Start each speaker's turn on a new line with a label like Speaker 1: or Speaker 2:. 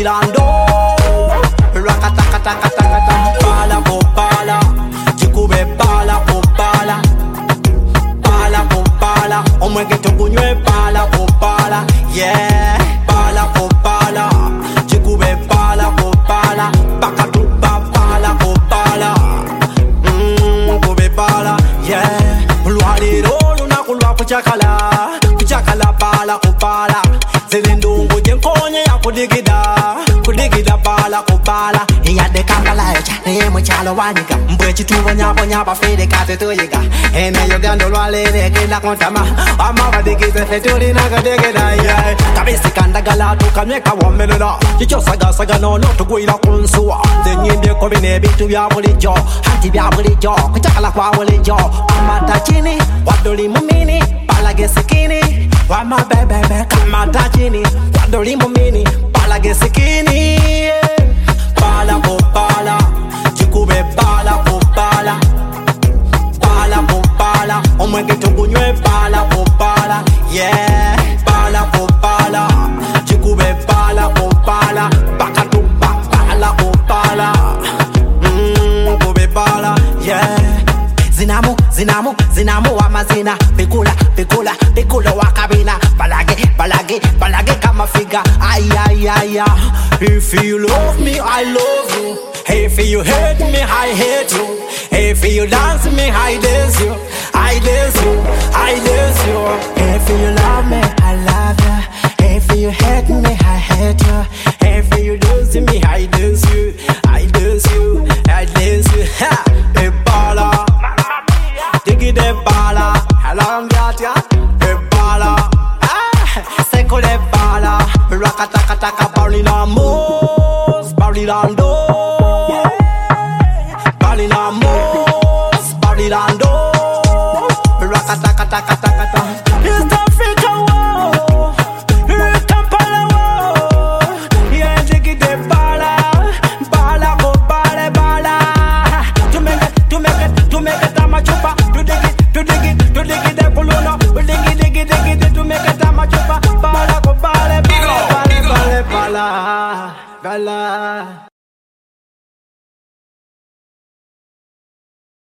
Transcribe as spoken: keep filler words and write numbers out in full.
Speaker 1: bailando. Rakatakatakatakata. Bala por bala. Chikube bala por bala. Bala por bala. Omwe que tokunywe bala por bala. Yeah. Bala por bala. Chikube bala por bala. Bakatuba bala por bala. Mmm, kube bala. Yeah. Luadiro luna kulwa kuchakala. Kuchakala bala por bala. Zelendungu jenkonye ya kudigida. Kudigida bala por bala. Iya de kambala echa. Niye mchalo wanika. Mbwe chituwa nyabo nyaba fede kate tuyiga. Ene yogando lwalere kina kontama. Ama wadigize feturi na kadigida. Yeah. Kabisi kandagala tukamyeka wamelula. Chicho saga saga no no tukuila kunsuwa. Zenyinde kobine bitu bya bulijo. Hanti bya bulijo. Kuchakala kwa bulijo. Amata chini. Wadoli mumini. Palage sikini. Wama bebebe kamata chini. Wadoli mumini. Palage sikini. Bala po bala. Chikube bala po bala. Bala po bala. Omwenge tukunywe bala po bala. Yeah. Bala po bala. Chikube bala po bala. Bakatuba bala po bala. Mmm, kube bala. Yeah. Zinamu, zinamu, zinamu wa mazina. Pikula, pikula, pikula wa kabina. Balage, balage, balage kama figa. Ay, ay, ay, ay. If you love me, I love you. If you hate me, I hate you. If you dance me, I dance you. I dance you, I dance you. If you love me, I love you. If you hate me, I hate you. If you dance me, I dance you. I dance you, I dance you. Ha! Ebola. Digi de bala, hello Ngatia, de bala, ah, seko de bala, rakatakataka